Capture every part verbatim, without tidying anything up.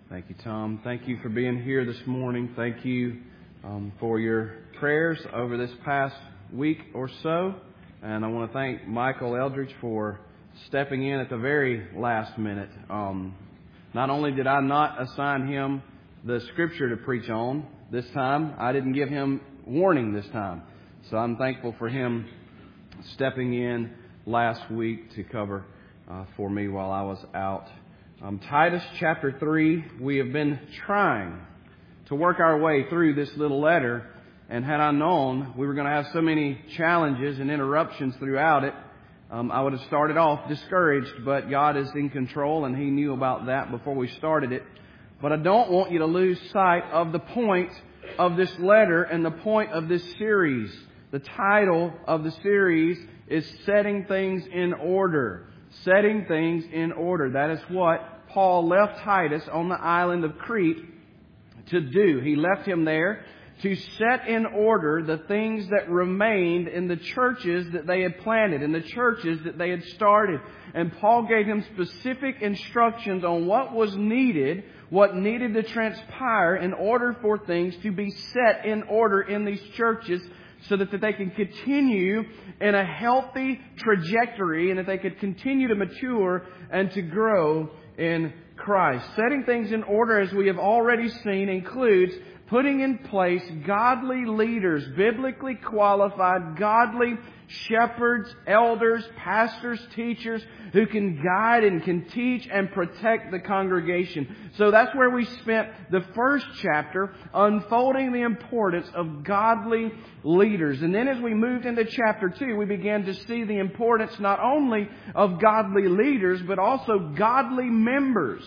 Thank you, Tom. Thank you for being here this morning. Thank you um, for your prayers over this past week or so. And I want to thank Michael Eldridge for stepping in at the very last minute. Um, not only did I not assign him the scripture to preach on this time, I didn't give him warning this time. So I'm thankful for him stepping in last week to cover uh, for me while I was out. Um, Titus chapter three, we have been trying to work our way through this little letter. And had I known we were going to have so many challenges and interruptions throughout it, um, I would have started off discouraged. But God is in control, and He knew about that before we started it. But I don't want you to lose sight of the point of this letter and the point of this series. The title of the series is Setting Things in Order. Setting things in order. That is what Paul left Titus on the island of Crete to do. He left him there to set in order the things that remained in the churches that they had planted, in the churches that they had started. And Paul gave him specific instructions on what was needed, what needed to transpire in order for things to be set in order in these churches, so that, that they can continue in a healthy trajectory and that they could continue to mature and to grow in Christ. Setting things in order, as we have already seen, includes putting in place godly leaders, biblically qualified, godly shepherds, elders, pastors, teachers who can guide and can teach and protect the congregation. So that's where we spent the first chapter unfolding the importance of godly leaders. And then as we moved into chapter two, we began to see the importance not only of godly leaders, but also godly members.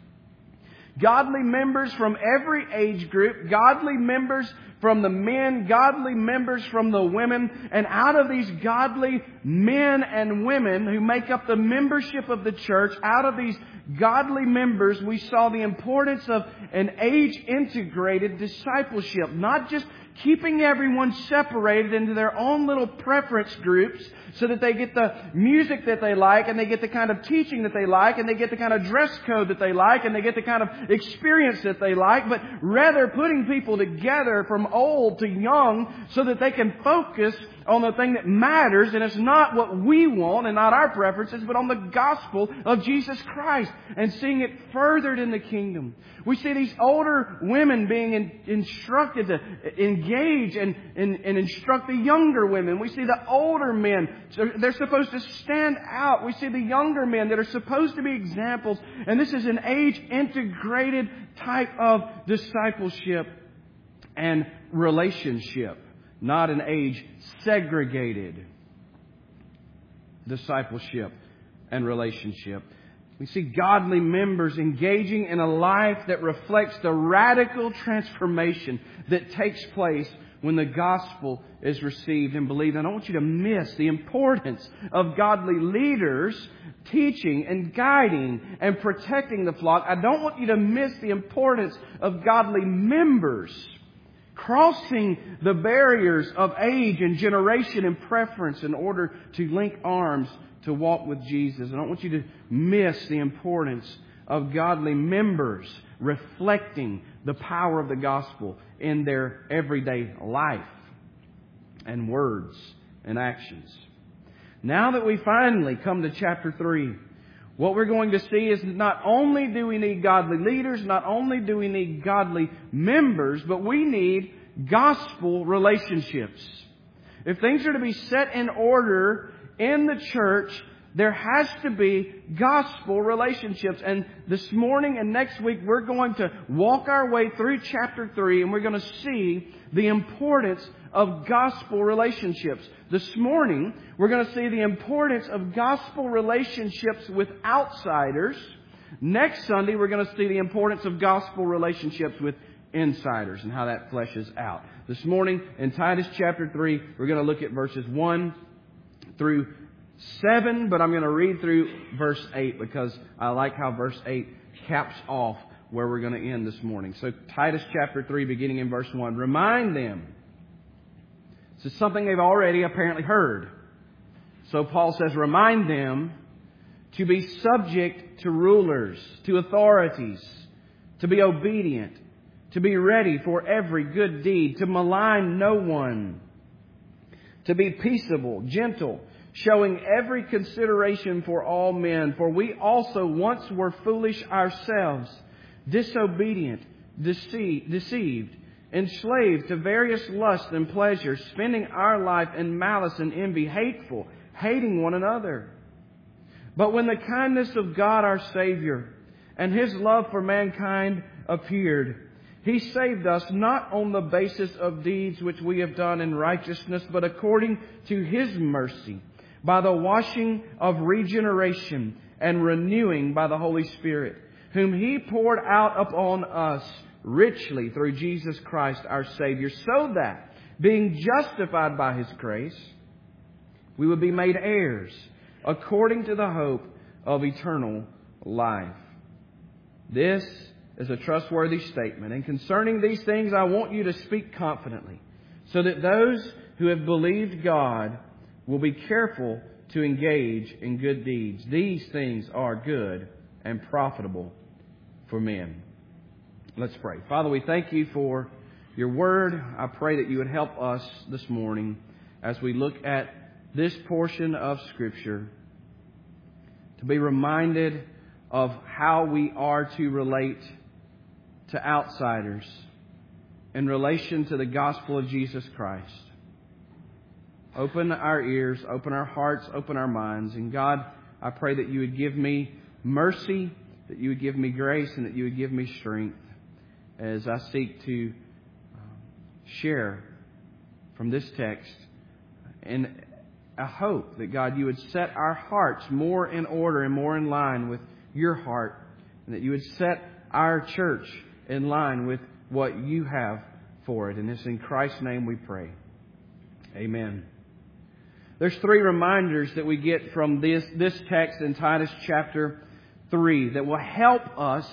Godly members from every age group, godly members from the men, godly members from the women, and out of these godly men and women who make up the membership of the church, out of these godly members, we saw the importance of an age-integrated discipleship, not just keeping everyone separated into their own little preference groups so that they get the music that they like and they get the kind of teaching that they like and they get the kind of dress code that they like and they get the kind of experience that they like, but rather putting people together from old to young so that they can focus on the thing that matters, and it's not what we want and not our preferences, but on the gospel of Jesus Christ and seeing it furthered in the kingdom. We see these older women being in, instructed to engage and, and, and instruct the younger women. We see the older men, they're supposed to stand out. We see the younger men that are supposed to be examples. And this is an age-integrated type of discipleship and relationship, not an age-segregated discipleship and relationship. We see godly members engaging in a life that reflects the radical transformation that takes place when the gospel is received and believed. And I don't want you to miss the importance of godly leaders teaching and guiding and protecting the flock. I don't want you to miss the importance of godly members crossing the barriers of age and generation and preference in order to link arms to walk with Jesus. I don't want you to miss the importance of godly members reflecting the power of the gospel in their everyday life and words and actions. Now that we finally come to chapter three, what we're going to see is not only do we need godly leaders, not only do we need godly members, but we need gospel relationships. If things are to be set in order in the church, there has to be gospel relationships. And this morning and next week, we're going to walk our way through chapter three, and we're going to see the importance of gospel relationships. This morning, we're going to see the importance of gospel relationships with outsiders. Next Sunday, we're going to see the importance of gospel relationships with insiders and how that fleshes out. This morning, in Titus chapter three, we're going to look at verses one through seven, but I'm going to read through verse eight because I like how verse eight caps off where we're going to end this morning. So Titus chapter three, beginning in verse one. Remind them. This is something they've already apparently heard. So Paul says, remind them to be subject to rulers, to authorities, to to be obedient, to be ready for every good deed, to malign no one, to be peaceable, gentle, showing every consideration for all men. For we also once were foolish ourselves, disobedient, deceived, deceived, enslaved to various lusts and pleasures, spending our life in malice and envy, hateful, hating one another. But when the kindness of God our Savior and His love for mankind appeared, He saved us not on the basis of deeds which we have done in righteousness, but according to His mercy, by the washing of regeneration and renewing by the Holy Spirit, whom He poured out upon us richly through Jesus Christ our Savior, so that, being justified by His grace, we would be made heirs according to the hope of eternal life. This is a trustworthy statement. And concerning these things, I want you to speak confidently, so that those who have believed God will be careful to engage in good deeds. These things are good and profitable for men. Let's pray. Father, we thank You for Your Word. I pray that You would help us this morning as we look at this portion of Scripture to be reminded of how we are to relate to outsiders in relation to the gospel of Jesus Christ. Open our ears, open our hearts, open our minds. And God, I pray that You would give me mercy, that You would give me grace, and that You would give me strength as I seek to share from this text. And I hope that, God, You would set our hearts more in order and more in line with Your heart, and that You would set our church in line with what You have for it. And it's in Christ's name we pray. Amen. There's three reminders that we get from this, this text in Titus chapter three that will help us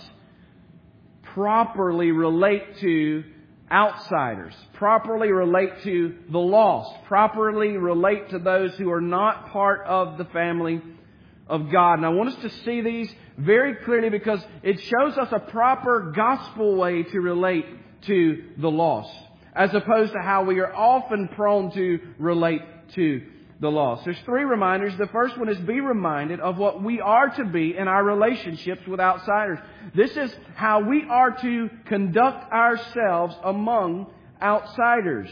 properly relate to outsiders, properly relate to the lost, properly relate to those who are not part of the family of God. And I want us to see these very clearly because it shows us a proper gospel way to relate to the lost, as opposed to how we are often prone to relate to the lost. There's three reminders. The first one is be reminded of what we are to be in our relationships with outsiders. This is how we are to conduct ourselves among outsiders.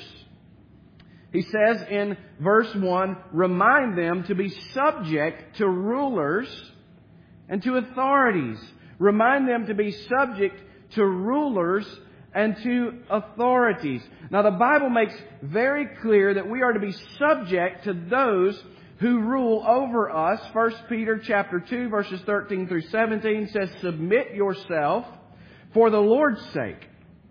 He says in verse one, remind them to be subject to rulers and to authorities. Remind them to be subject to rulers and to authorities. Now, the Bible makes very clear that we are to be subject to those who rule over us. First Peter chapter two, verses thirteen through seventeen says, submit yourself for the Lord's sake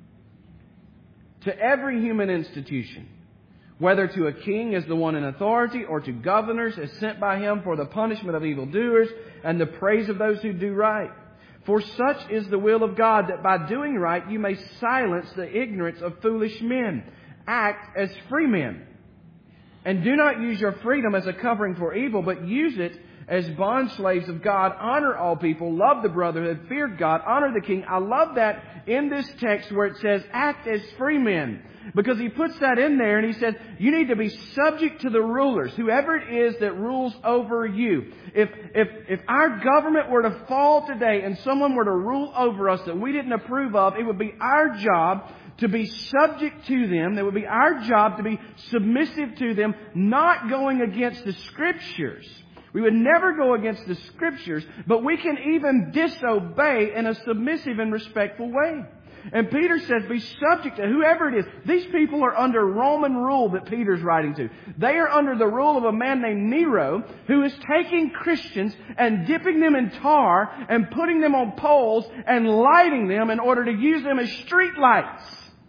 to every human institution, whether to a king as the one in authority, or to governors as sent by him for the punishment of evildoers and the praise of those who do right. For such is the will of God, that by doing right you may silence the ignorance of foolish men. Act as free men, and do not use your freedom as a covering for evil, but use it as bondslaves of God. Honor all people, love the brotherhood, fear God, honor the king. I love that in this text where it says act as free men, because he puts that in there and he says you need to be subject to the rulers, whoever it is that rules over you. If, if, if our government were to fall today and someone were to rule over us that we didn't approve of, it would be our job to be subject to them. It would be our job to be submissive to them, not going against the Scriptures. We would never go against the Scriptures, but we can even disobey in a submissive and respectful way. And Peter says, be subject to whoever it is. These people are under Roman rule that Peter's writing to. They are under the rule of a man named Nero, who is taking Christians and dipping them in tar and putting them on poles and lighting them in order to use them as street lights.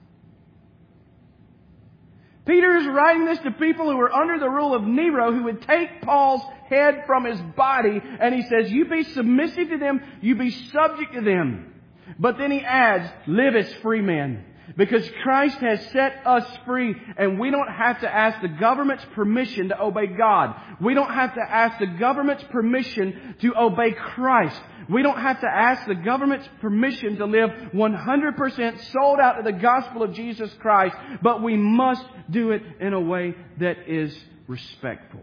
Peter is writing this to people who are under the rule of Nero, who would take Paul's head from his body, and he says, you be submissive to them, you be subject to them. But then he adds, live as free men. Because Christ has set us free, and we don't have to ask the government's permission to obey God. We don't have to ask the government's permission to obey Christ. We don't have to ask the government's permission to live one hundred percent sold out to the gospel of Jesus Christ, but we must do it in a way that is respectful.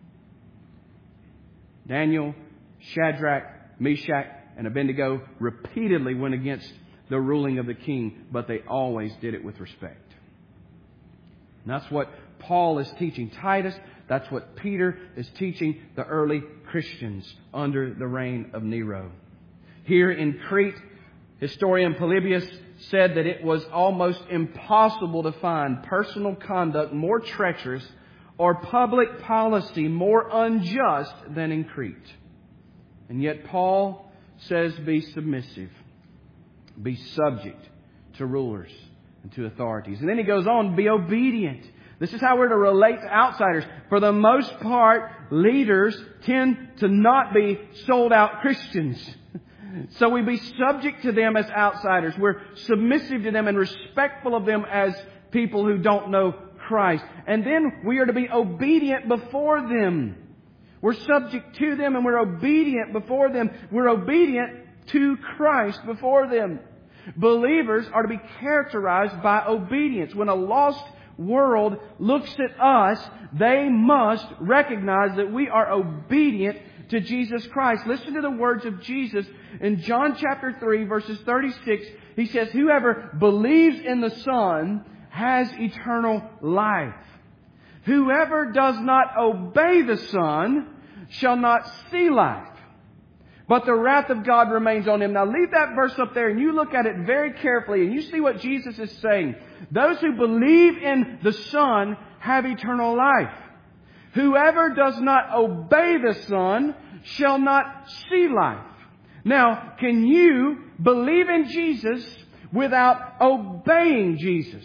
Daniel, Shadrach, Meshach, and Abednego repeatedly went against the ruling of the king, but they always did it with respect. And that's what Paul is teaching Titus. That's what Peter is teaching the early Christians under the reign of Nero. Here in Crete, historian Polybius said that it was almost impossible to find personal conduct more treacherous or public policy more unjust than in Crete. And yet Paul says, be submissive. Be subject to rulers and to authorities. And then he goes on, be obedient. This is how we're to relate to outsiders. For the most part, leaders tend to not be sold out Christians. So we be subject to them as outsiders. We're submissive to them and respectful of them as people who don't know Christ. And then we are to be obedient before them. We're subject to them and we're obedient before them. We're obedient to Christ before them. Believers are to be characterized by obedience. When a lost world looks at us, they must recognize that we are obedient to Jesus Christ. Listen to the words of Jesus in John chapter three, verses thirty-six. He says, whoever believes in the Son has eternal life. Whoever does not obey the Son shall not see life, but the wrath of God remains on him. Now leave that verse up there and you look at it very carefully and you see what Jesus is saying. Those who believe in the Son have eternal life. Whoever does not obey the Son shall not see life. Now, can you believe in Jesus without obeying Jesus?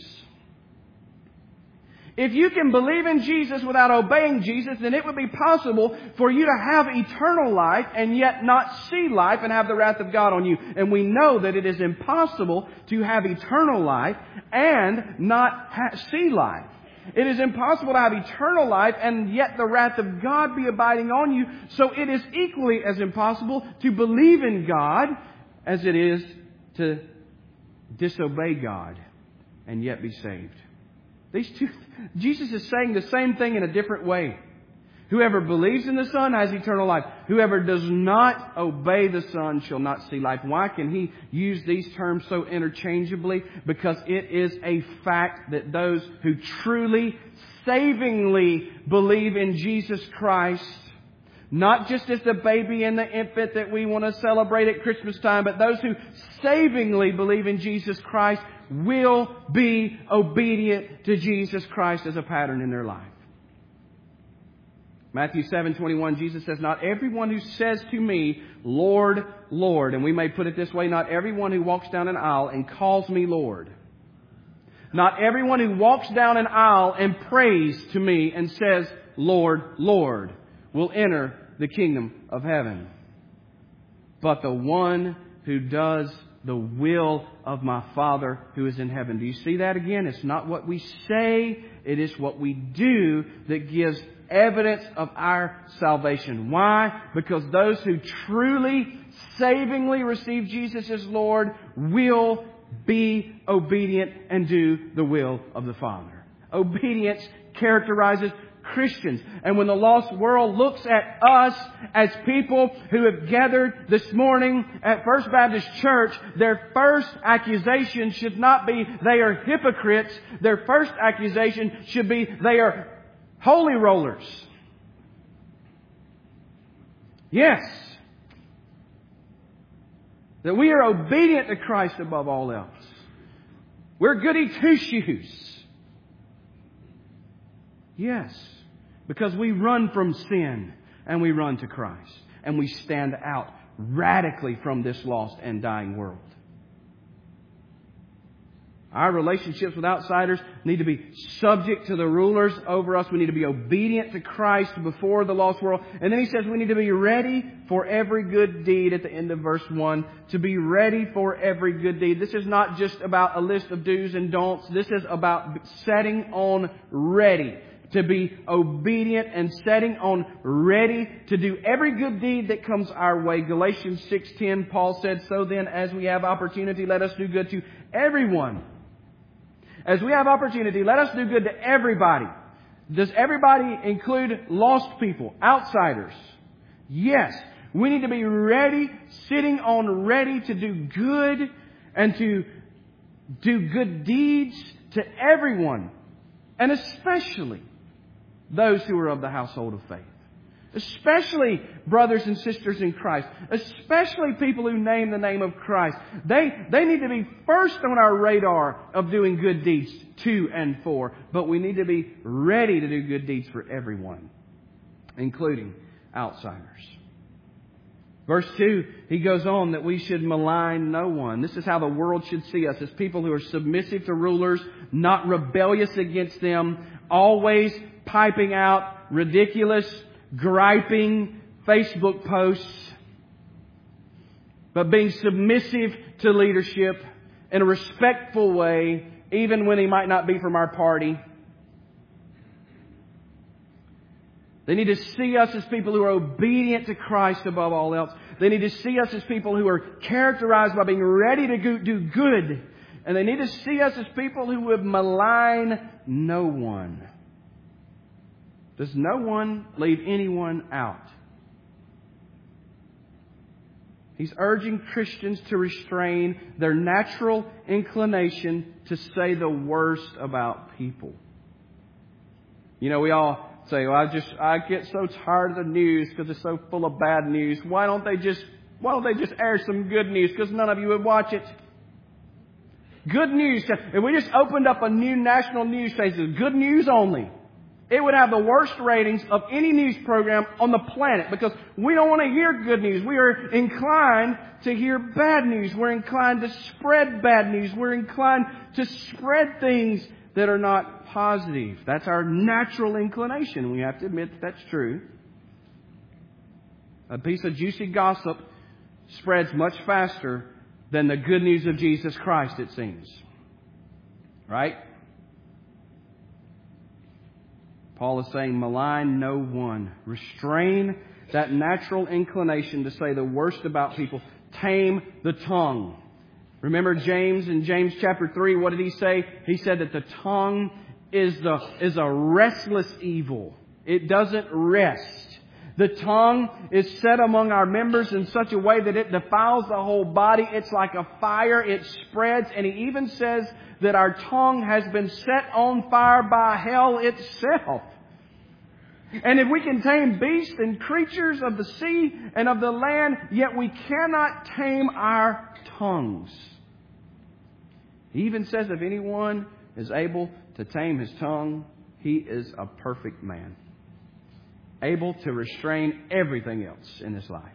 If you can believe in Jesus without obeying Jesus, then it would be possible for you to have eternal life and yet not see life and have the wrath of God on you. And we know that it is impossible to have eternal life and not ha- see life. It is impossible to have eternal life and yet the wrath of God be abiding on you. So it is equally as impossible to believe in God as it is to disobey God and yet be saved. These two, Jesus is saying the same thing in a different way. Whoever believes in the Son has eternal life. Whoever does not obey the Son shall not see life. Why can he use these terms so interchangeably? Because it is a fact that those who truly, savingly believe in Jesus Christ, not just as the baby and the infant that we want to celebrate at Christmas time, but those who savingly believe in Jesus Christ will be obedient to Jesus Christ as a pattern in their life. Matthew seven twenty-one, Jesus says, not everyone who says to me, Lord, Lord, and we may put it this way, not everyone who walks down an aisle and calls me Lord. Not everyone who walks down an aisle and prays to me and says, Lord, Lord, will enter the kingdom of heaven. But the one who does the will of my Father who is in heaven. Do you see that again? It's not what we say, it is what we do that gives evidence of our salvation. Why? Because those who truly, savingly receive Jesus as Lord will be obedient and do the will of the Father. Obedience characterizes Christians. And when the lost world looks at us as people who have gathered this morning at First Baptist Church, their first accusation should not be they are hypocrites. Their first accusation should be they are holy rollers. Yes. That we are obedient to Christ above all else. We're goody two-shoes. Yes. Because we run from sin and we run to Christ. And we stand out radically from this lost and dying world. Our relationships with outsiders need to be subject to the rulers over us. We need to be obedient to Christ before the lost world. And then he says we need to be ready for every good deed at the end of verse one. To be ready for every good deed. This is not just about a list of do's and don'ts. This is about setting on ready. To be obedient and setting on ready to do every good deed that comes our way. Galatians six ten, Paul said, "So then, as we have opportunity, let us do good to everyone." As we have opportunity, let us do good to everybody. Does everybody include lost people, outsiders? Yes. We need to be ready, sitting on ready to do good and to do good deeds to everyone. And especially those who are of the household of faith. Especially brothers and sisters in Christ. Especially people who name the name of Christ. They, they need to be first on our radar of doing good deeds to and for. But we need to be ready to do good deeds for everyone, including outsiders. Verse two, he goes on that we should malign no one. This is how the world should see us, as people who are submissive to rulers, not rebellious against them, always piping out ridiculous, griping Facebook posts, but being submissive to leadership in a respectful way, even when he might not be from our party. They need to see us as people who are obedient to Christ above all else. They need to see us as people who are characterized by being ready to do good. And they need to see us as people who would malign no one. Does no one leave anyone out? He's urging Christians to restrain their natural inclination to say the worst about people. You know, we all say, well, I just, I get so tired of the news because it's so full of bad news. Why don't they just, why don't they just air some good news? Because none of you would watch it. Good news. If we just opened up a new national news station, good news only, it would have the worst ratings of any news program on the planet, because we don't want to hear good news. We are inclined to hear bad news. We're inclined to spread bad news. We're inclined to spread things that are not positive. That's our natural inclination. We have to admit that that's true. A piece of juicy gossip spreads much faster than the good news of Jesus Christ, it seems. Right? Paul is saying, malign no one. Restrain that natural inclination to say the worst about people. Tame the tongue. Remember James in James chapter three, what did he say? He said that the tongue is the is a restless evil. It doesn't rest. The tongue is set among our members in such a way that it defiles the whole body. It's like a fire. It spreads. And he even says that our tongue has been set on fire by hell itself. And if we can tame beasts and creatures of the sea and of the land, yet we cannot tame our tongues. He even says if anyone is able to tame his tongue, he is a perfect man, able to restrain everything else in his life.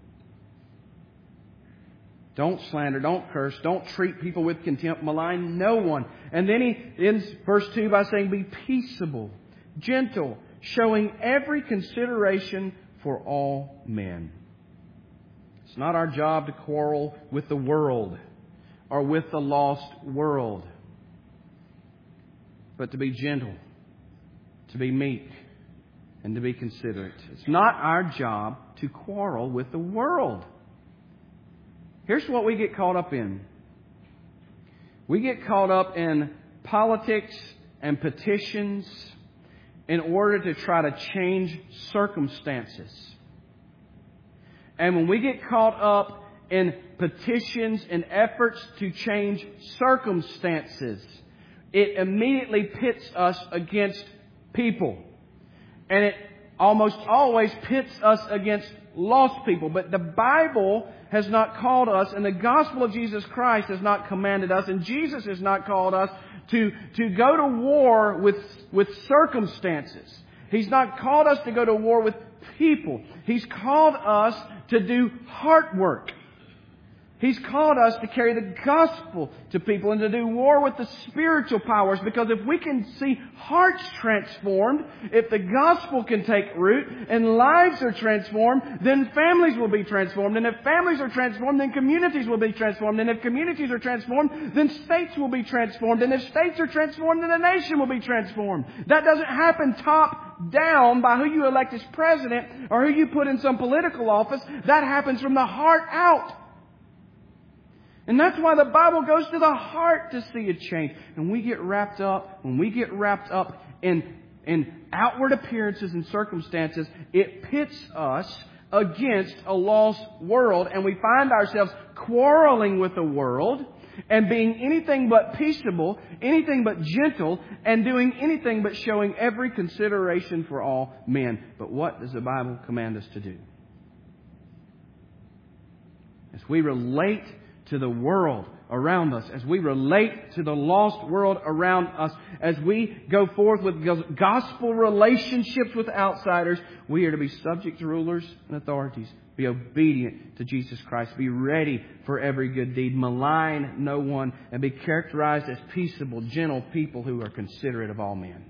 Don't slander, don't curse, don't treat people with contempt, malign no one. And then he ends verse two by saying, be peaceable, gentle, showing every consideration for all men. It's not our job to quarrel with the world or with the lost world, but to be gentle, to be meek, and to be considerate. It's not our job to quarrel with the world. Here's what we get caught up in. We get caught up in politics and petitions in order to try to change circumstances. And when we get caught up in petitions and efforts to change circumstances, it immediately pits us against people. And it almost always pits us against lost people. But the Bible has not called us, and the gospel of Jesus Christ has not commanded us, and Jesus has not called us to, to go to war with, with circumstances. He's not called us to go to war with people. He's called us to do heart work. He's called us to carry the gospel to people and to do war with the spiritual powers, because if we can see hearts transformed, if the gospel can take root and lives are transformed, then families will be transformed. And if families are transformed, then communities will be transformed. And if communities are transformed, then states will be transformed. And if states are transformed, then the nation will be transformed. That doesn't happen top down by who you elect as president or who you put in some political office. That happens from the heart out. And that's why the Bible goes to the heart to see a change. And we get wrapped up, when we get wrapped up in, in outward appearances and circumstances, it pits us against a lost world. And we find ourselves quarreling with the world and being anything but peaceable, anything but gentle, and doing anything but showing every consideration for all men. But what does the Bible command us to do? As we relate to the world around us, as we relate to the lost world around us, as we go forth with gospel relationships with outsiders, we are to be subject to rulers and authorities. Be obedient to Jesus Christ. Be ready for every good deed. Malign no one, and be characterized as peaceable, gentle people who are considerate of all men.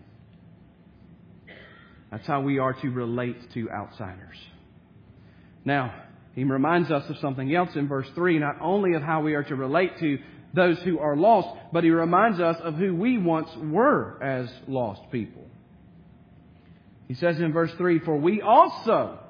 That's how we are to relate to outsiders. Now, he reminds us of something else in verse three, not only of how we are to relate to those who are lost, but he reminds us of who we once were as lost people. He says in verse three, for we also,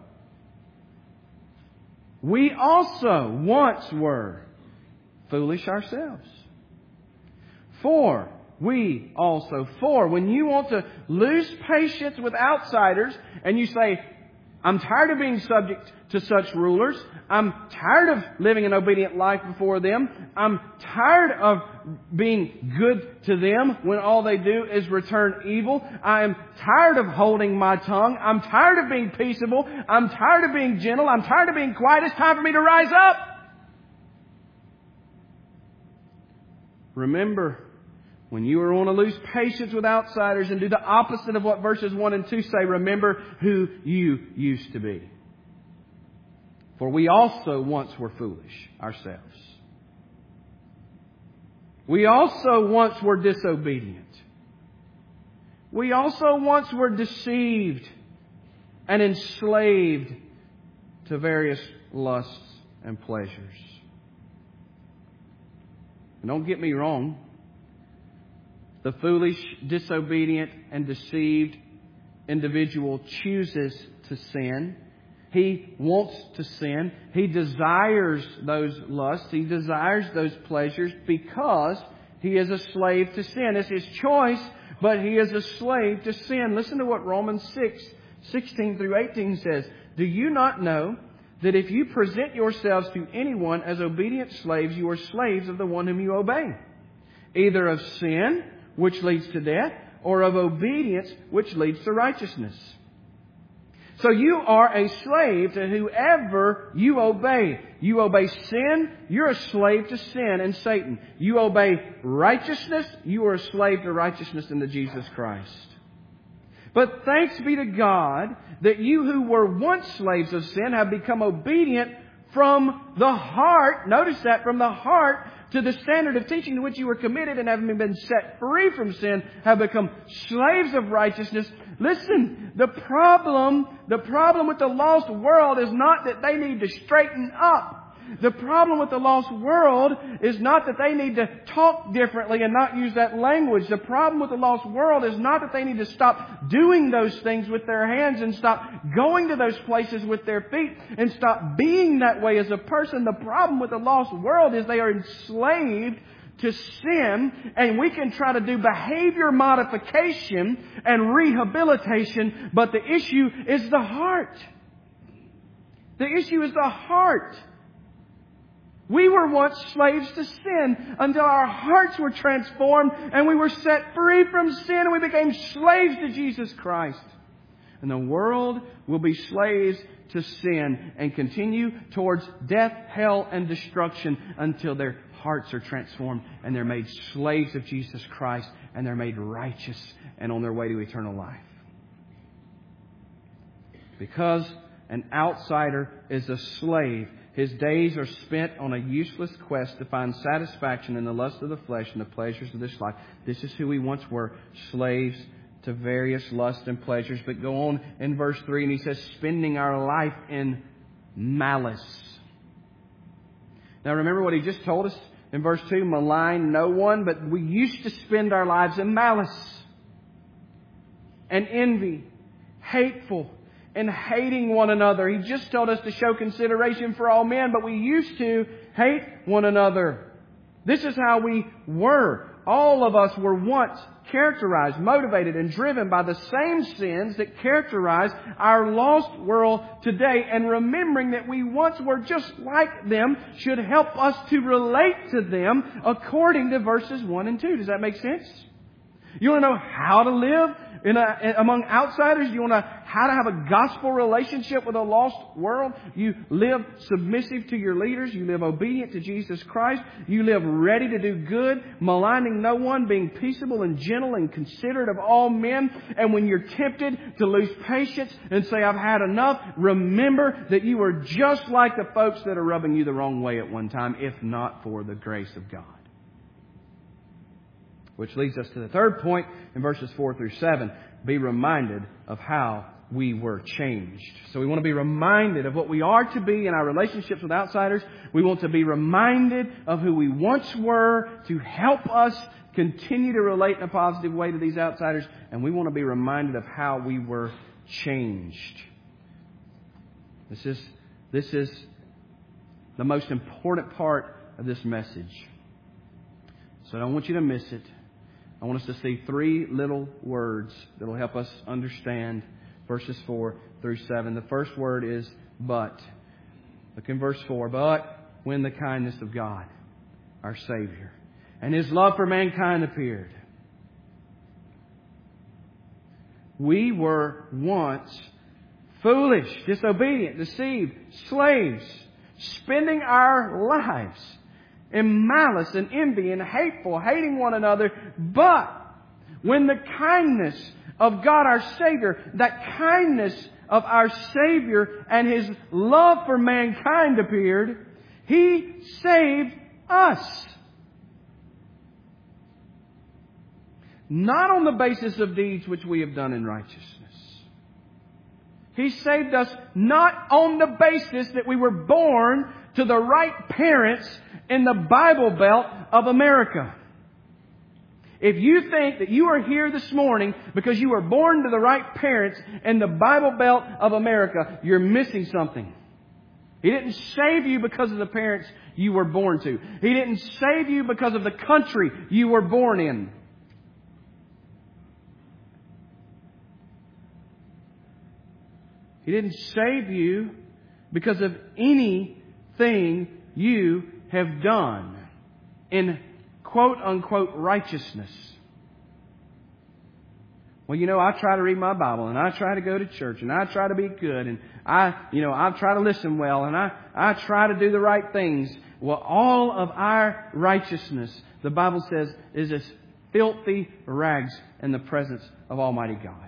we also once were foolish ourselves. For we also, for when you want to lose patience with outsiders and you say, I'm tired of being subject to such rulers. I'm tired of living an obedient life before them. I'm tired of being good to them when all they do is return evil. I am tired of holding my tongue. I'm tired of being peaceable. I'm tired of being gentle. I'm tired of being quiet. It's time for me to rise up. Remember, when you want to lose patience with outsiders and do the opposite of what verses one and two say, remember who you used to be. For we also once were foolish ourselves. We also once were disobedient. We also once were deceived and enslaved to various lusts and pleasures. And don't get me wrong. The foolish, disobedient, and deceived individual chooses to sin. He wants to sin. He desires those lusts. He desires those pleasures because he is a slave to sin. It's his choice, but he is a slave to sin. Listen to what Romans six, sixteen through eighteen says. Do you not know that if you present yourselves to anyone as obedient slaves, you are slaves of the one whom you obey, either of sin, which leads to death, or of obedience, which leads to righteousness. So you are a slave to whoever you obey. You obey sin, you're a slave to sin and Satan. You obey righteousness, you are a slave to righteousness in the Jesus Christ. But thanks be to God that you who were once slaves of sin have become obedient from the heart. Notice that, from the heart to the standard of teaching to which you were committed, and having been set free from sin, have become slaves of righteousness. Listen, the problem, the problem with the lost world is not that they need to straighten up. The problem with the lost world is not that they need to talk differently and not use that language. The problem with the lost world is not that they need to stop doing those things with their hands and stop going to those places with their feet and stop being that way as a person. The problem with the lost world is they are enslaved to sin, and we can try to do behavior modification and rehabilitation, but the issue is the heart. The issue is the heart. We were once slaves to sin until our hearts were transformed and we were set free from sin and we became slaves to Jesus Christ. And the world will be slaves to sin and continue towards death, hell, and destruction until their hearts are transformed and they're made slaves of Jesus Christ and they're made righteous and on their way to eternal life. Because an outsider is a slave, His days are spent on a useless quest to find satisfaction in the lust of the flesh and the pleasures of this life. This is who we once were, slaves to various lusts and pleasures. But go on in verse three and he says, spending our life in malice. Now remember what he just told us in verse two, malign no one, but we used to spend our lives in malice and envy, hateful, and hating one another. He just told us to show consideration for all men, but we used to hate one another. This is how we were. All of us were once characterized, motivated, and driven by the same sins that characterize our lost world today. And remembering that we once were just like them should help us to relate to them according to verses one and two. Does that make sense? You want to know how to live in a, in, among outsiders? You want to know how to have a gospel relationship with a lost world? You live submissive to your leaders. You live obedient to Jesus Christ. You live ready to do good, maligning no one, being peaceable and gentle and considerate of all men. And when you're tempted to lose patience and say, I've had enough, remember that you are just like the folks that are rubbing you the wrong way at one time, if not for the grace of God. Which leads us to the third point in verses four through seven. Be reminded of how we were changed. So we want to be reminded of what we are to be in our relationships with outsiders. We want to be reminded of who we once were to help us continue to relate in a positive way to these outsiders. And we want to be reminded of how we were changed. This is, this is the most important part of this message. So I don't want you to miss it. I want us to see three little words that will help us understand verses four through seven. The first word is but. Look in verse four. But when the kindness of God, our Savior, and His love for mankind appeared, we were once foolish, disobedient, deceived, slaves, spending our lives in malice and envy and hateful, hating one another. But when the kindness of God our Savior, that kindness of our Savior and His love for mankind appeared, He saved us. Not on the basis of deeds which we have done in righteousness. He saved us not on the basis that we were born to the right parents in the Bible Belt of America. If you think that you are here this morning because you were born to the right parents in the Bible Belt of America, you're missing something. He didn't save you because of the parents you were born to. He didn't save you because of the country you were born in. He didn't save you because of anything you have done in quote unquote righteousness. Well, you know, I try to read my Bible and I try to go to church and I try to be good and I, you know, I try to listen well and I, I try to do the right things. Well, all of our righteousness, the Bible says, is as filthy rags in the presence of Almighty God.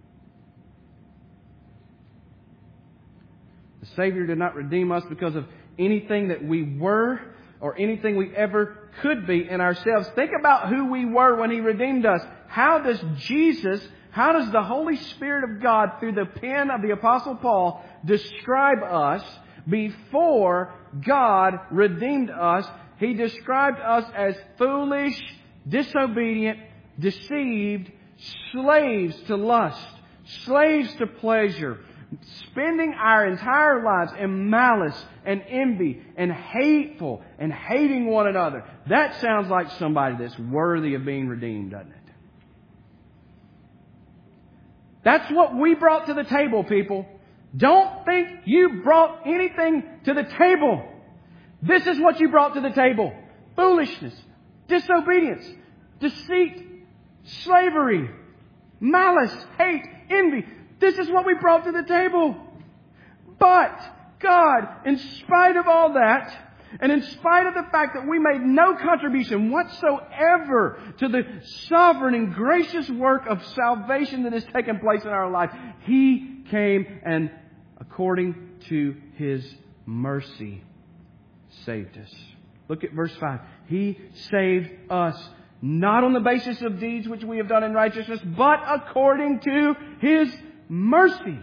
The Savior did not redeem us because of anything that we were or anything we ever could be in ourselves. Think about who we were when He redeemed us. How does Jesus, how does the Holy Spirit of God, through the pen of the Apostle Paul, describe us before God redeemed us? He described us as foolish, disobedient, deceived, slaves to lust, slaves to pleasure, spending our entire lives in malice and envy and hateful and hating one another. That sounds like somebody that's worthy of being redeemed, doesn't it? That's what we brought to the table, people. Don't think you brought anything to the table. This is what you brought to the table. Foolishness, disobedience, deceit, slavery, malice, hate, envy. This is what we brought to the table. But God, in spite of all that, and in spite of the fact that we made no contribution whatsoever to the sovereign and gracious work of salvation that has taken place in our life, He came and, according to His mercy, saved us. Look at verse five. He saved us not on the basis of deeds which we have done in righteousness, but according to His mercy.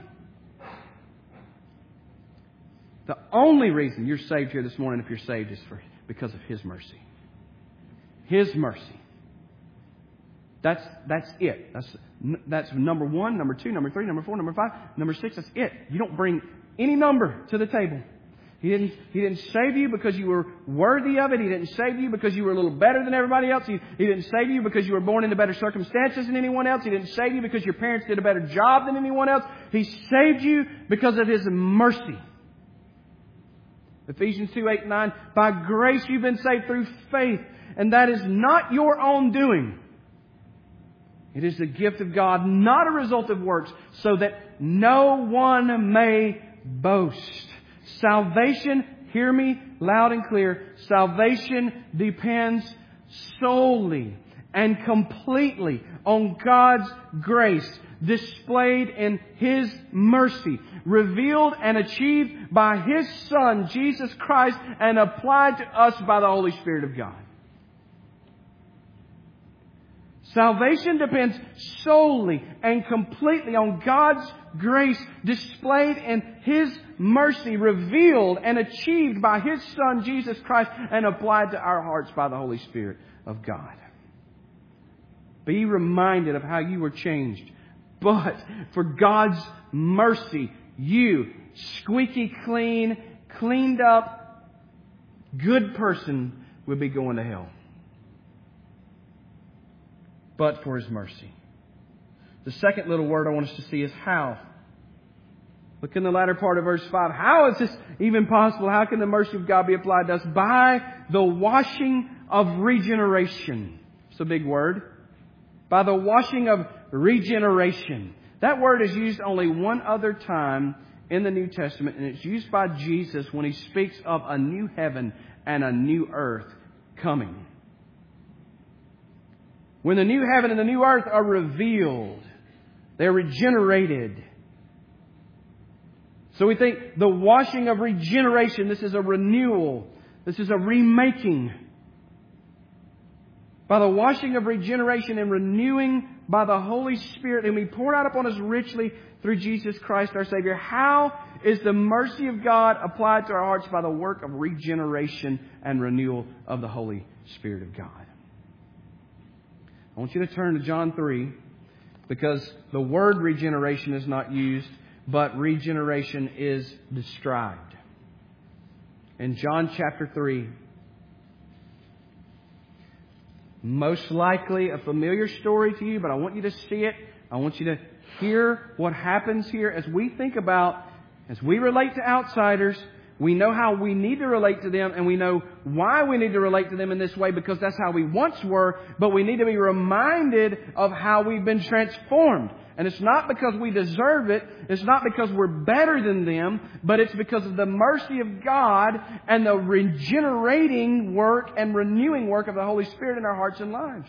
The only reason you're saved here this morning, if you're saved, is for because of His mercy. His mercy. That's that's it. That's that's number one, number two, number three, number four, number five, number six. That's it. You don't bring any number to the table. He didn't, he didn't save you because you were worthy of it. He didn't save you because you were a little better than everybody else. He, he didn't save you because you were born into better circumstances than anyone else. He didn't save you because your parents did a better job than anyone else. He saved you because of His mercy. Ephesians two, eight, nine. By grace you've been saved through faith, and that is not your own doing. It is the gift of God, not a result of works, so that no one may boast. Salvation, hear me loud and clear, salvation depends solely and completely on God's grace displayed in His mercy, revealed and achieved by His Son, Jesus Christ, and applied to us by the Holy Spirit of God. Salvation depends solely and completely on God's grace displayed in His mercy, revealed and achieved by His Son, Jesus Christ, and applied to our hearts by the Holy Spirit of God. Be reminded of how you were changed. But for God's mercy, you, squeaky clean, cleaned up, good person, would be going to hell. But for His mercy. The second little word I want us to see is how. Look in the latter part of verse five. How is this even possible? How can the mercy of God be applied to us? By the washing of regeneration. It's a big word. By the washing of regeneration. That word is used only one other time in the New Testament, and it's used by Jesus when He speaks of a new heaven and a new earth coming. When the new heaven and the new earth are revealed, they're regenerated. So we think the washing of regeneration, this is a renewal. This is a remaking. By the washing of regeneration and renewing by the Holy Spirit, and we poured out upon us richly through Jesus Christ our Savior. How is the mercy of God applied to our hearts? By the work of regeneration and renewal of the Holy Spirit of God. I want you to turn to John three, because the word regeneration is not used, but regeneration is described. In John chapter three, most likely a familiar story to you, but I want you to see it. I want you to hear what happens here as we think about, as we relate to outsiders. We know how we need to relate to them, and we know why we need to relate to them in this way, because that's how we once were, but we need to be reminded of how we've been transformed. And it's not because we deserve it, it's not because we're better than them, but it's because of the mercy of God and the regenerating work and renewing work of the Holy Spirit in our hearts and lives.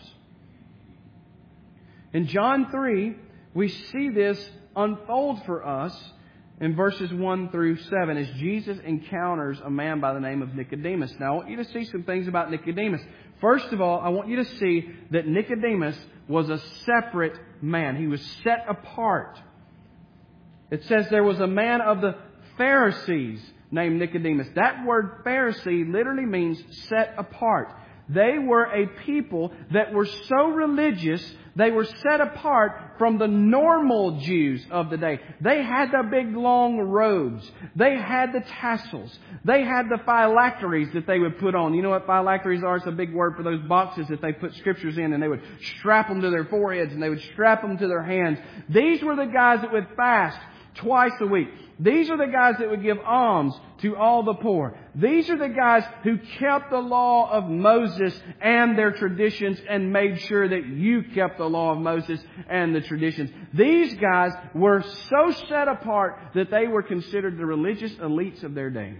In John three, we see this unfold for us in verses one through seven, as Jesus encounters a man by the name of Nicodemus. Now, I want you to see some things about Nicodemus. First of all, I want you to see that Nicodemus was a separate man. He was set apart. It says there was a man of the Pharisees named Nicodemus. That word Pharisee literally means set apart. They were a people that were so religious, they were set apart from the normal Jews of the day. They had the big long robes. They had the tassels. They had the phylacteries that they would put on. You know what phylacteries are? It's a big word for those boxes that they put scriptures in, and they would strap them to their foreheads and they would strap them to their hands. These were the guys that would fast twice a week. These are the guys that would give alms to all the poor. These are the guys who kept the law of Moses and their traditions and made sure that you kept the law of Moses and the traditions. These guys were so set apart that they were considered the religious elites of their day.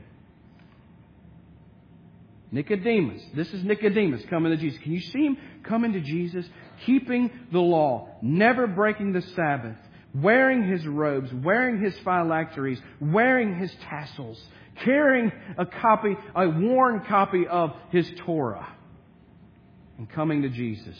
Nicodemus. This is Nicodemus coming to Jesus. Can you see him coming to Jesus? Keeping the law, never breaking the Sabbath, wearing his robes, wearing his phylacteries, wearing his tassels, carrying a copy, a worn copy of his Torah, and coming to Jesus.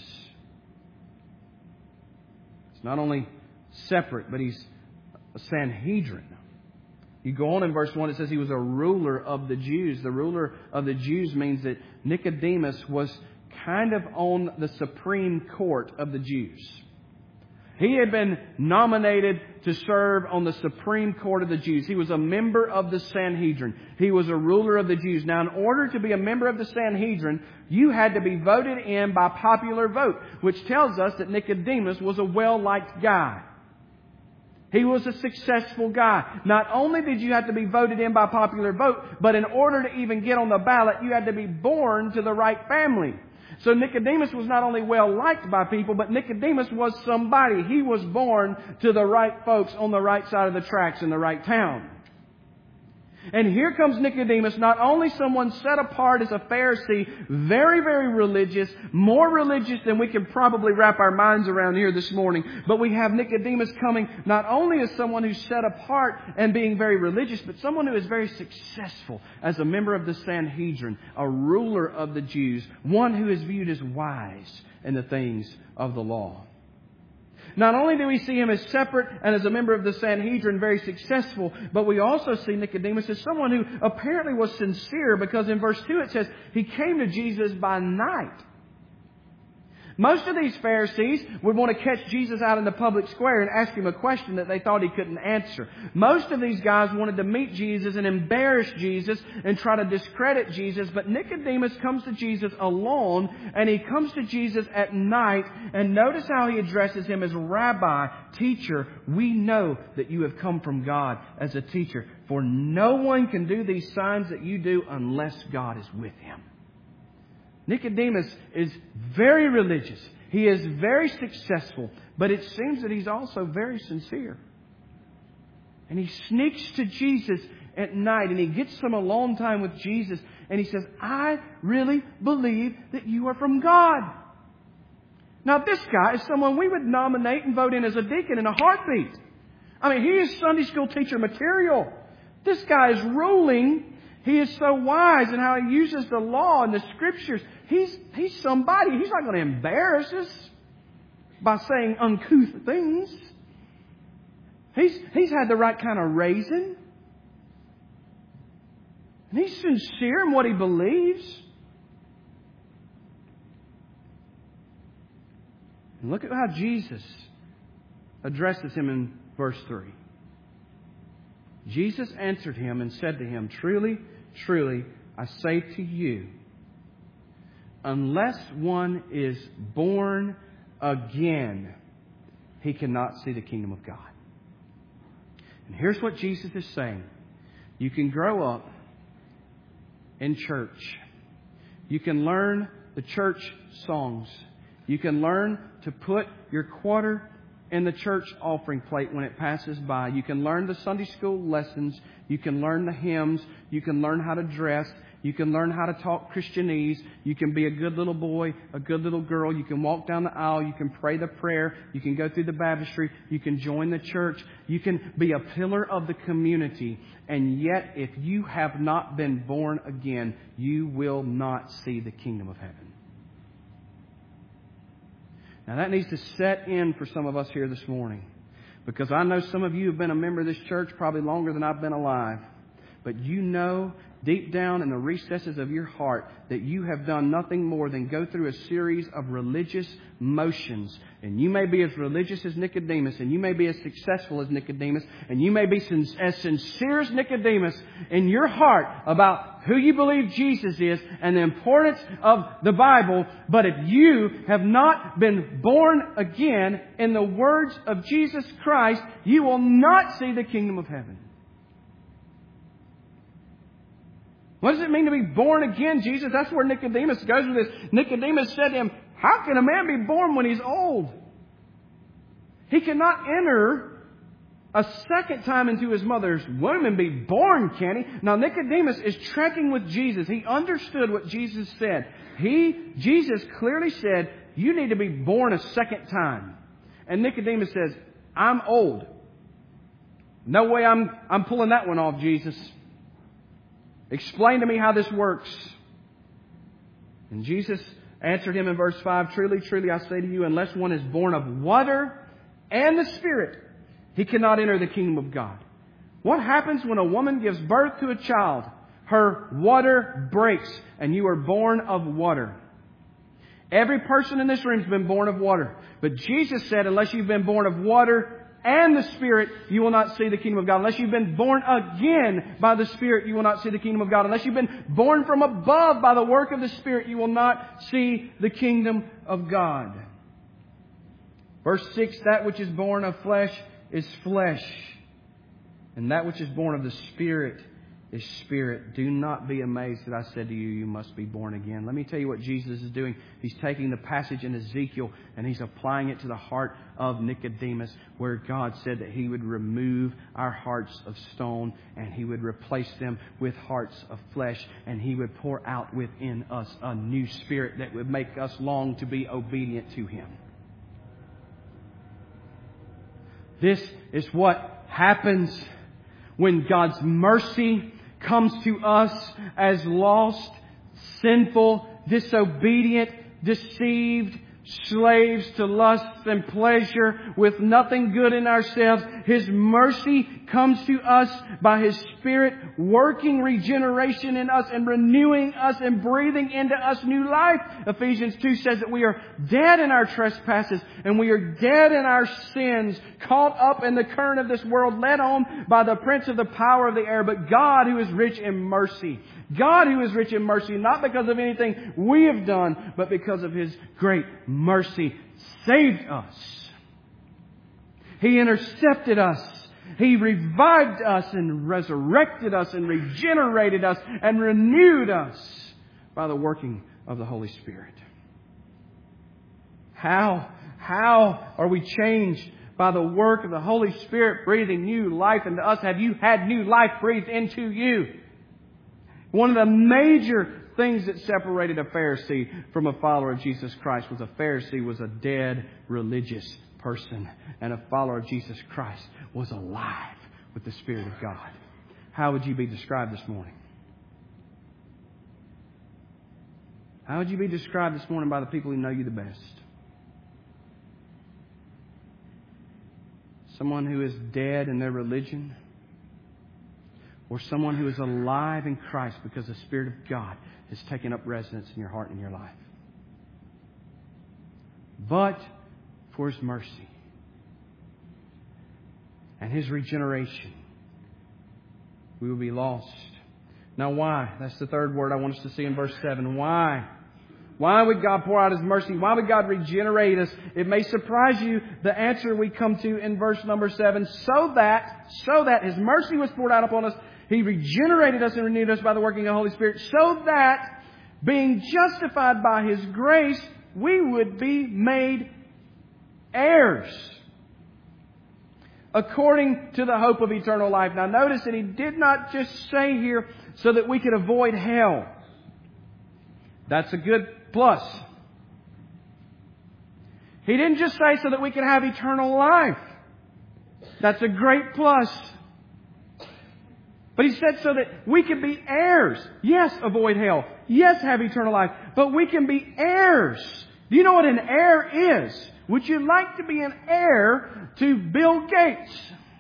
It's not only separate, but he's a Sanhedrin. You go on in verse one, it says he was a ruler of the Jews. The ruler of the Jews means that Nicodemus was kind of on the Supreme Court of the Jews. He had been nominated to serve on the Supreme Court of the Jews. He was a member of the Sanhedrin. He was a ruler of the Jews. Now, in order to be a member of the Sanhedrin, you had to be voted in by popular vote, which tells us that Nicodemus was a well-liked guy. He was a successful guy. Not only did you have to be voted in by popular vote, but in order to even get on the ballot, you had to be born to the right family. So Nicodemus was not only well liked by people, but Nicodemus was somebody. He was born to the right folks on the right side of the tracks in the right town. And here comes Nicodemus, not only someone set apart as a Pharisee, very, very religious, more religious than we can probably wrap our minds around here this morning, but we have Nicodemus coming not only as someone who's set apart and being very religious, but someone who is very successful as a member of the Sanhedrin, a ruler of the Jews, one who is viewed as wise in the things of the law. Not only do we see him as separate and as a member of the Sanhedrin, very successful, but we also see Nicodemus as someone who apparently was sincere, because in verse two it says he came to Jesus by night. Most of these Pharisees would want to catch Jesus out in the public square and ask him a question that they thought he couldn't answer. Most of these guys wanted to meet Jesus and embarrass Jesus and try to discredit Jesus. But Nicodemus comes to Jesus alone, and he comes to Jesus at night. And notice how he addresses him as Rabbi, teacher. We know that you have come from God as a teacher, for no one can do these signs that you do unless God is with him. Nicodemus is very religious. He is very successful. But it seems that he's also very sincere. And he sneaks to Jesus at night and he gets some alone time with Jesus. And he says, I really believe that you are from God. Now this guy is someone we would nominate and vote in as a deacon in a heartbeat. I mean, he is Sunday school teacher material. This guy is ruling. He is so wise in how he uses the law and the Scriptures. He's, he's somebody. He's not going to embarrass us by saying uncouth things. He's, he's had the right kind of raising. And he's sincere in what he believes. And look at how Jesus addresses him in verse three. Jesus answered him and said to him, Truly, truly, I say to you, unless one is born again, he cannot see the kingdom of God. And here's what Jesus is saying. You can grow up in church. You can learn the church songs. You can learn to put your quarter in the church offering plate when it passes by. You can learn the Sunday school lessons. You can learn the hymns. You can learn how to dress. You can learn how to talk Christianese. You can be a good little boy, a good little girl. You can walk down the aisle. You can pray the prayer. You can go through the baptistry. You can join the church. You can be a pillar of the community. And yet, if you have not been born again, you will not see the kingdom of heaven. Now that needs to set in for some of us here this morning. Because I know some of you have been a member of this church probably longer than I've been alive. But you know deep down in the recesses of your heart that you have done nothing more than go through a series of religious motions. And you may be as religious as Nicodemus, and you may be as successful as Nicodemus, and you may be as sincere as Nicodemus in your heart about who you believe Jesus is and the importance of the Bible. But if you have not been born again in the words of Jesus Christ, you will not see the kingdom of heaven. What does it mean to be born again, Jesus? That's where Nicodemus goes with this. Nicodemus said to him, how can a man be born when he's old? He cannot enter a second time into his mother's womb and be born, can he? Now Nicodemus is trekking with Jesus. He understood what Jesus said. He, Jesus clearly said, you need to be born a second time. And Nicodemus says, I'm old. No way I'm, I'm pulling that one off, Jesus. Explain to me how this works. And Jesus answered him in verse five, Truly, truly, I say to you, unless one is born of water and the Spirit, he cannot enter the kingdom of God. What happens when a woman gives birth to a child? Her water breaks, and you are born of water. Every person in this room has been born of water. But Jesus said, unless you've been born of water and the Spirit, you will not see the kingdom of God. Unless you've been born again by the Spirit, you will not see the kingdom of God. Unless you've been born from above by the work of the Spirit, you will not see the kingdom of God. Verse six, that which is born of flesh is flesh, and that which is born of the Spirit is spirit. Do not be amazed that I said to you, you must be born again. Let me tell you what Jesus is doing. He's taking the passage in Ezekiel and He's applying it to the heart of Nicodemus, where God said that He would remove our hearts of stone and He would replace them with hearts of flesh, and He would pour out within us a new spirit that would make us long to be obedient to Him. This is what happens when God's mercy comes to us as lost, sinful, disobedient, deceived slaves to lust and pleasure with nothing good in ourselves. His mercy comes to us by His Spirit working regeneration in us and renewing us and breathing into us new life. Ephesians two says that we are dead in our trespasses and we are dead in our sins, caught up in the current of this world, led on by the prince of the power of the air. But God, who is rich in mercy, God who is rich in mercy, not because of anything we have done, but because of His great mercy, saved us. He intercepted us. He revived us and resurrected us and regenerated us and renewed us by the working of the Holy Spirit. How, how are we changed? By the work of the Holy Spirit breathing new life into us. Have you had new life breathed into you? One of the major things that separated a Pharisee from a follower of Jesus Christ was a Pharisee was a dead religious person, and a follower of Jesus Christ was alive with the Spirit of God. How would you be described this morning? How would you be described this morning by the people who know you the best? Someone who is dead in their religion? Or someone who is alive in Christ because the Spirit of God has taken up residence in your heart and your life? But for His mercy and His regeneration, we will be lost. Now why? That's the third word I want us to see in verse seven. Why? Why would God pour out His mercy? Why would God regenerate us? It may surprise you, the answer we come to in verse number seven. So that, so that His mercy was poured out upon us, He regenerated us and renewed us by the working of the Holy Spirit, so that, being justified by His grace, we would be made heirs, according to the hope of eternal life. Now notice that He did not just say here so that we could avoid hell. That's a good plus. He didn't just say so that we could have eternal life. That's a great plus. But He said so that we can be heirs. Yes, avoid hell. Yes, have eternal life. But we can be heirs. Do you know what an heir is? Would you like to be an heir to Bill Gates?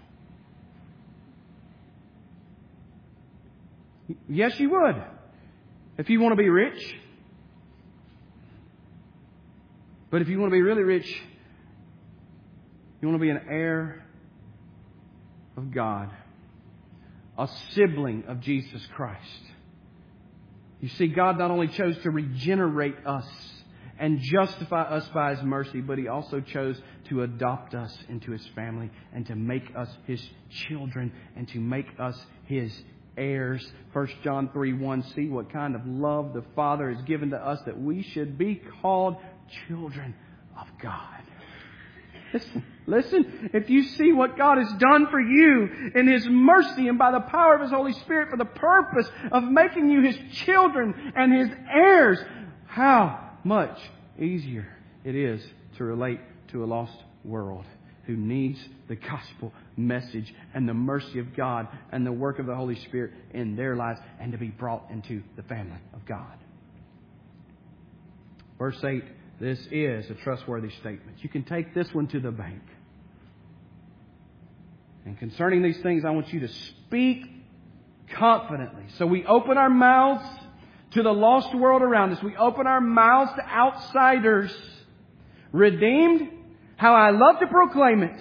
Yes, you would. If you want to be rich. But if you want to be really rich, you want to be an heir of God. A sibling of Jesus Christ. You see, God not only chose to regenerate us and justify us by His mercy, but He also chose to adopt us into His family and to make us His children and to make us His heirs. First John three one, see what kind of love the Father has given to us that we should be called children of God. Listen, listen, if you see what God has done for you in His mercy and by the power of His Holy Spirit for the purpose of making you His children and His heirs, how much easier it is to relate to a lost world who needs the gospel message and the mercy of God and the work of the Holy Spirit in their lives and to be brought into the family of God. Verse eight, this is a trustworthy statement. You can take this one to the bank. And concerning these things, I want you to speak confidently. So we open our mouths to the lost world around us. We open our mouths to outsiders. Redeemed, how I love to proclaim it.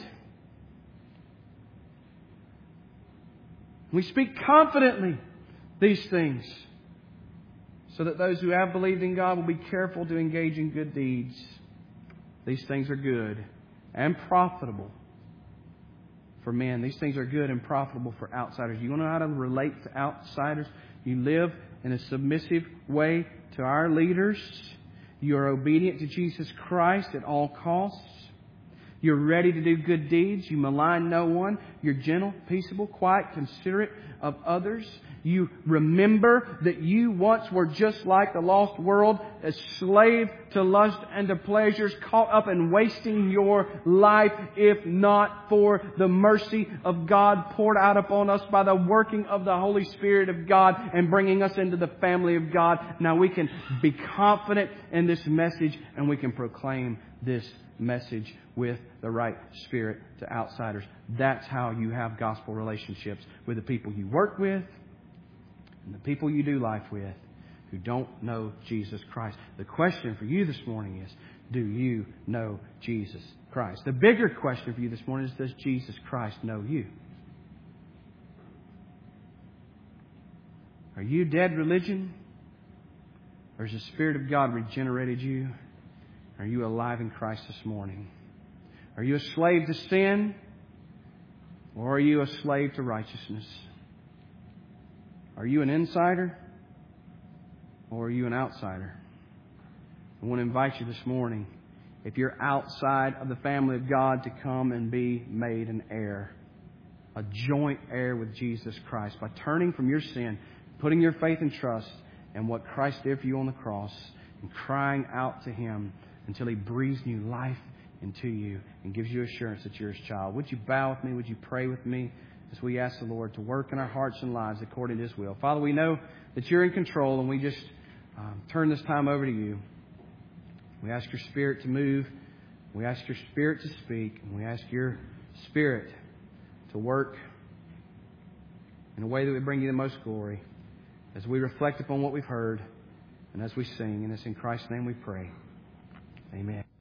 We speak confidently these things so that those who have believed in God will be careful to engage in good deeds. These things are good and profitable for men. These things are good and profitable for outsiders. You want to know how to relate to outsiders? You live in a submissive way to our leaders. You are obedient to Jesus Christ at all costs. You're ready to do good deeds. You malign no one. You're gentle, peaceable, quiet, considerate of others. You remember that you once were just like the lost world, a slave to lust and to pleasures, caught up in wasting your life, if not for the mercy of God poured out upon us by the working of the Holy Spirit of God and bringing us into the family of God. Now we can be confident in this message and we can proclaim this message with the right spirit to outsiders. That's how you have gospel relationships with the people you work with and the people you do life with who don't know Jesus Christ. The question for you this morning is, do you know Jesus Christ? The bigger question for you this morning is, does Jesus Christ know you? Are you dead religion? Or has the Spirit of God regenerated you? Are you alive in Christ this morning? Are you a slave to sin? Or are you a slave to righteousness? Are you an insider? Or are you an outsider? I want to invite you this morning, if you're outside of the family of God, to come and be made an heir. A joint heir with Jesus Christ. By turning from your sin, putting your faith and trust in what Christ did for you on the cross, and crying out to Him until He breathes new life into you and gives you assurance that you're His child. Would you bow with me? Would you pray with me as we ask the Lord to work in our hearts and lives according to His will? Father, we know that you're in control, and we just um, turn this time over to you. We ask your Spirit to move. We ask your Spirit to speak. And we ask your Spirit to work in a way that would bring you the most glory as we reflect upon what we've heard and as we sing. And it's in Christ's name we pray. Amen.